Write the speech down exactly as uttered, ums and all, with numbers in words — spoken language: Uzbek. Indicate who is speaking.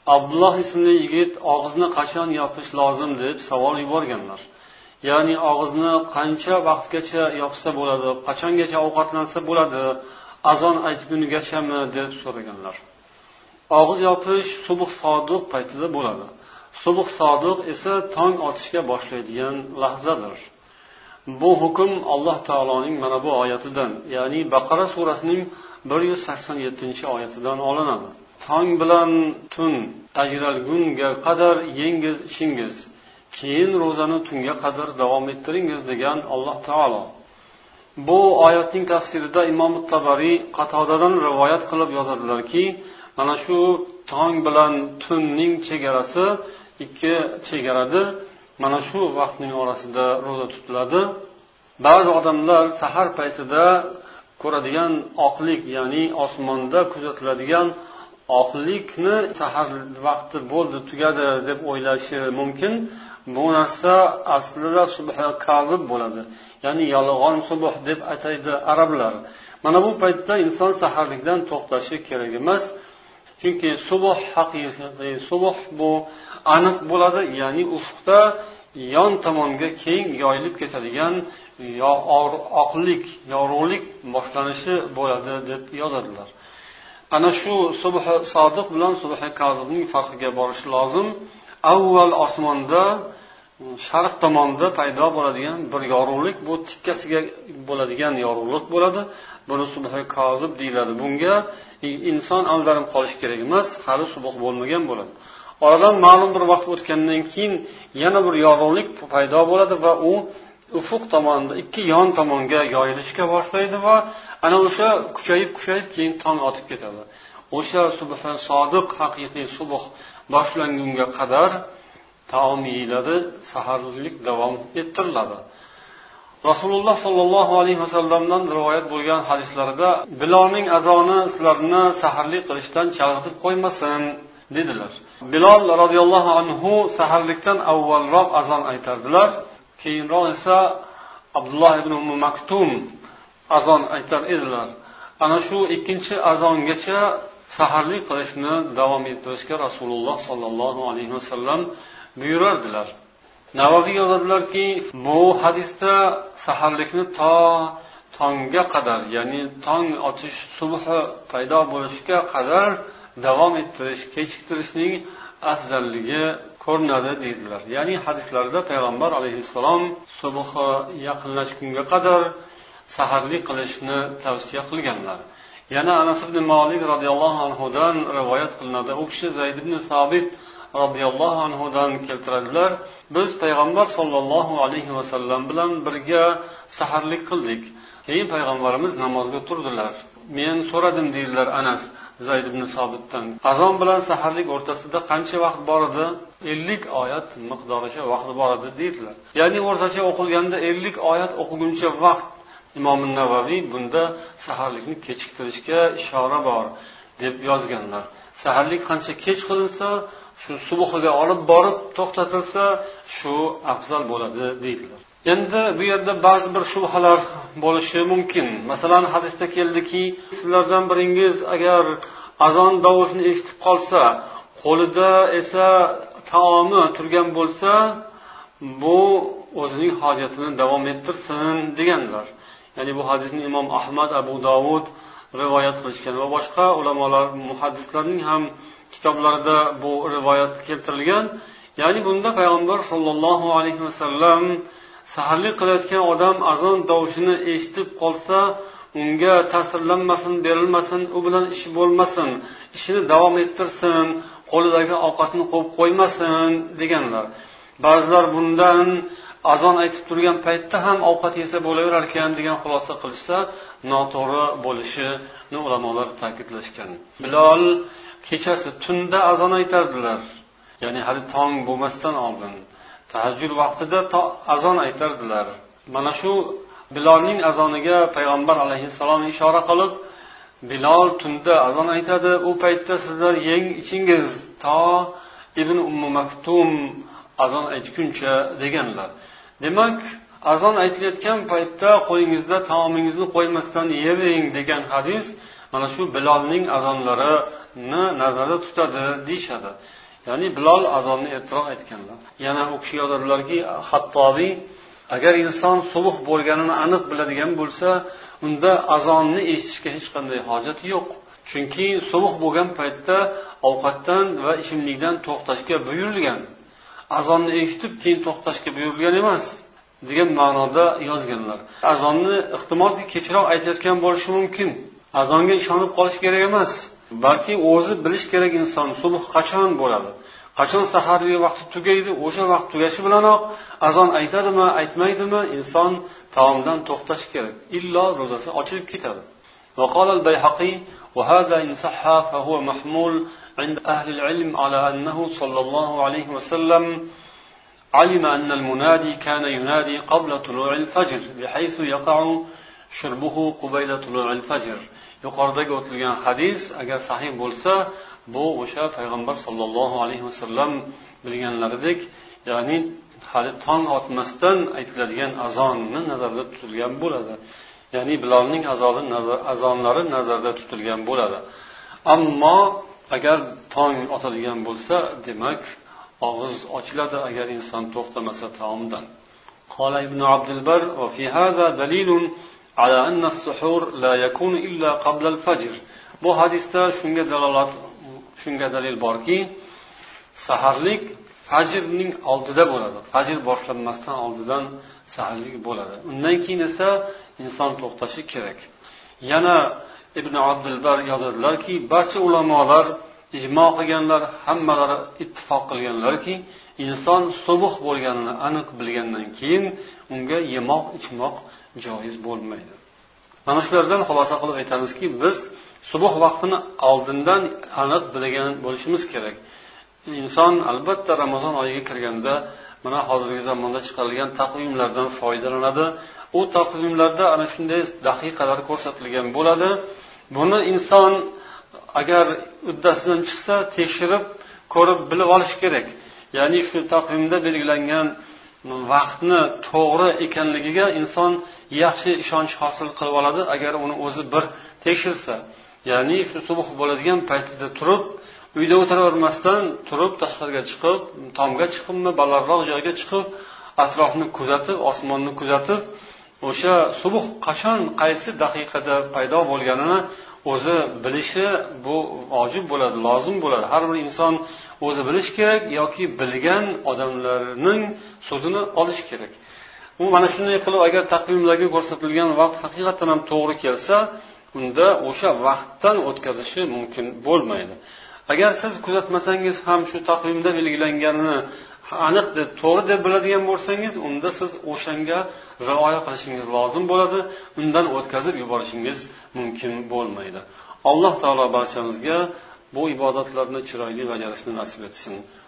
Speaker 1: Abdulloh ismli yigit og'izni qachon yopish lozim deb savol yuborganlar. Ya'ni og'izni qancha vaqtgacha yopsa bo'ladi, qachongacha ovqatlansa bo'ladi, azon aytgunigachami deb so'raganlar. Og'iz yopish subh sodiq paytida bo'ladi. Subh sodiq esa tong otishga boshlaydigan lahzadir. Bu hukm Alloh taoloning mana bu oyatidan, ya'ni Baqara surasining bir yuz sakson yettinchi oyatidan olinadi. Tong bilan tun ajralgunga qadar yengiz ichingiz, keyin ro'zani tunga qadar davom ettiringiz degan Alloh taolo. Bu oyatning tafsirida Imom Tabariy Qatodadan rivoyat qilib yozadilarki, mana shu tong bilan tunning chegarasi ikki chegaradir. Mana shu vaqtning orasida ro'za tutiladi. Ba'zi odamlar sahar paytida ko'radigan oqlik, ya'ni osmonda kuzatiladigan oqlikni sahar vaqti bo'ldi, tugadi deb o'ylashi mumkin. Bu narsa aslida subha kazib bo'ladi. Ya'ni yolg'on subh deb ataydi arablar. Mana bu paytda inson saharlikdan to'xtashi kerak emas. Chunki subh haqiqiy subh bu aniq bo'ladi, ya'ni ufqda yon tomonga keng yoyilib ketadigan yo oqlik, yorug'lik boshlanishi bo'ladi deb yozadilar. Ana shu subh sodiq bilan subh kazibning farqiga borish lozim. Avval osmonda sharq tomonda paydo bo'ladigan bir yorug'lik, bu tikkasiga bo'ladigan yorug'lik bo'ladi. Buni subh kazib deyiladi. Bunga inson aldanib qolish kerak emas, hali subh bo'lmagan bo'ladi. Oradan ma'lum bir vaqt o'tgandan keyin yana bir yorug'lik paydo bo'ladi va u ufuq tomonda ikki yon tomonga yoyilishga boshlaydi va ana o'sha kuchayib kuchayib keyin tong otib ketadi. O'sha subh sodiq haqiqiy subh boshlangunga qadar taom yeyiladi, saharlik davom ettiriladi. Rasululloh sollallohu alayhi vasallamdan rivoyat bo'lgan hadislarda Bilolning azoni sizlarni saharlik qilishdan chalg'itib qo'ymasin dedilar. Bilol radhiyallohu anhu saharlikdan avvalroq azon aytardilar. Keyinroq esa Abdulloh ibn Umm Maktum azon aytar edilar. Ana shu ikkinchi azongacha saharlik qilishni davom ettirishga Rasululloh sollallohu alayhi vasallam buyurardilar. Navaviy yozadilarki, bu hadisda saharlikni to tongga qadar, ya'ni tong otish subhi paydo bo'lishiga qadar davom ettirish, kechiktirishning afzalligi ko'rinadi deydilar. Ya'ni hadislarda payg'ambar alayhissalom subhi yaqinlashgunga qadar saharlik qilishni tavsiya qilganlar. Yana Anas ibn Malik radhiyallohu anhu dan rivoyat qilinadi. U kishi Zayd ibn Sabit radhiyallohu anhu dan keltiradilar. Biz payg'ambar sollallohu alayhi vasallam bilan birga saharlik qildik. Keyin payg'ambarimiz namozga turdilar. Men so'radim deydilar Anas Zayd ibn Sabitdan. Azon bilan saharlik o'rtasida qancha vaqt bor edi? ellik oyat miqdoricha vaqt bor edi deydilar. Ya'ni o'rtacha o'qilganda ellik oyat o'qiguncha vaqt. Imom Navaviy bunda saharlikni kechiktirishga ishora bor deb yozganlar. Saharlik qancha kech qilinsa, shu subhiga olib borib to'xtatilsa, shu afzal bo'ladi deydilar. Endi bu yerda ba'zi bir shubhalar bo'lishi mumkin. Masalan, hadisda keldiki, sizlardan biringiz agar azon tovushini eshitib qolsa, qo'lida esa taomi turgan bo'lsa, bu o'zining hojatini davom ettirsin deganlar. Ya'ni bu hadisni Imom Ahmad, Abu Dovud rivoyat qilishgan va boshqa ulamolar, muhaddislarning ham kitoblarida bu rivoyat keltirilgan. Ya'ni bunda payg'ambar sollallohu alayhi vasallam saharlik qilayotgan odam azon tovushini eshitib qolsa, unga ta'sirlanmasin, berilmasin, u bilan ishi bo'lmasin, ishini davom ettirsin, qo'lidagi ovqatni qo'yib qo'ymasin deganlar. Ba'zilar bundan azon aytib turgan paytda ham ovqat yesa bo'laverar ekan degan xulosa qilishsa, noto'g'ri bo'lishini ulamolar ta'kidlashgan. Bilol kechasi tunda azon aytardilar. Ya'ni hali tong bo'lmasdan oldin tahajjud vaqtida azon aytardilar. Mana shu Bilolning azoniga payg'ambar alayhissalom ishora qilib, Bilol tunda azon aytadi, u paytda sizlar yeng ichingiz to Ibn Umm Maktum azon aytguncha deganlar. Demak, azon aytilayotgan paytda qo'lingizda taomingizni qo'ymasdan yeying degan hadis mana shu Bilolning azonlari nazarda tutadi deyishadi. Ya'ni Bilol azonni ertaroq aytganlar. Yana u kishi yozadilarki, Xattobiy agar inson subh bo'lganini aniq biladigan bo'lsa, unda azonni eshitishga hech qanday hojat yo'q. Chunki subh bo'lgan paytda ovqatdan va ichimlikdan to'xtashga buyurilgan. Azonni eshitib keyin to'xtashga buyurilgan emas degan ma'noda yozganlar. Azonni ehtimolki kechroq aytayotgan bo'lishi mumkin. Azonga ishonib qolish kerak emas. Balki o'zi bilish kerak inson subh qachon bo'ladi. Qachon saharlik vaqti tugaydi, o'sha vaqt tugashi bilanoq azon aytadimi, aytmaydimi, inson taomdan to'xtash kerak. Illo ro'zasi ochilib ketadi. وقال البيهقي وهذا إن صح فهو محمول عند أهل العلم على أنه صلى الله عليه وسلم علم أن المنادي كان ينادي قبل طلوع الفجر بحيث يقع شربه قبيل طلوع الفجر. Yuqoridagi o'tilgan hadis agar sahih bo'lsa, bu o'sha payg'ambar sollallohu alayhi vasallam bilganlaridek, ya'ni hali tong otmasdan aytiladigan azonni nazarda tutilgan bo'ladi. Ya'ni Bilolning azonlari nazarda tutilgan bo'ladi. Ammo agar tong otadigan bo'lsa, demak og'iz ochiladi agar inson to'xtamasa taomdan. Qala ibn Abdul Bar va fi hada dalilun ala anna as-suhur la yakun illa qabla al-fajr. Bu hadisda shunga dalolat, shunga dalil borki, saharlik fajrning oldida bo'ladi. Fajr boshlanmasdan oldidan saharlik bo'ladi. Undan keyin esa inson to'xtashi kerak. Yana Ibn Abdul Bar yozadilarki, barcha ulamolar ijmo qilganlar, hammalari ittifoq qilganlarki, inson subh bo'lganini aniq bilgandan keyin unga yemoq, ichmoq joiz bo'lmaydi. Mana shulardan xulosa qilib aytamizki, biz subh vaqtini oldindan aniq bilgan bo'lishimiz kerak. Inson albatta Ramazon oyiga kirganda mana hozirgi zamonda chiqarilgan taqvimlardan foydalanadi. U taqvimlarda ana shunday daqiqalar ko'rsatilgan bo'ladi. Buni inson agar uddasidan chiqsa, tekshirib ko'rib bilib olish kerak. Ya'ni shu taqvimda belgilangan vaqtni to'g'ri ekanligiga inson yaxshi ishonch hosil qilib oladi agar uni o'zi bir tekshirsa. Ya'ni shu subh bo'ladigan paytida turib, uyda o'tiravermasdan turib, tashqariga chiqib, tomga chiqibmi, balandroq joyga chiqib, atrofni kuzatib, osmonni kuzatib, o'sha subh qachon, qaysi daqiqada paydo bo'lganini o'zi bilishi bu vojib bo'ladi, lozim bo'ladi. Har bir inson o'zi bilish kerak yoki bilgan odamlarning so'zini olish kerak. U mana shunday qilib agar taqvimlarga ko'rsatilgan vaqt haqiqatan ham to'g'ri kelsa, unda o'sha vaqtdan o'tkazishi mumkin bo'lmaydi. Agar siz kuzatmasangiz ham shu taqvimda belgilanganini aniq deb, to'g'ri deb biladigan bo'lsangiz, unda siz o'shanga rioya qilishingiz lozim bo'ladi. Undan o'tkazib yuborishingiz mumkin bo'lmaydi. Alloh taolo barchamizga bu ibodatlarni chiroyli bajarishni nasib etsin.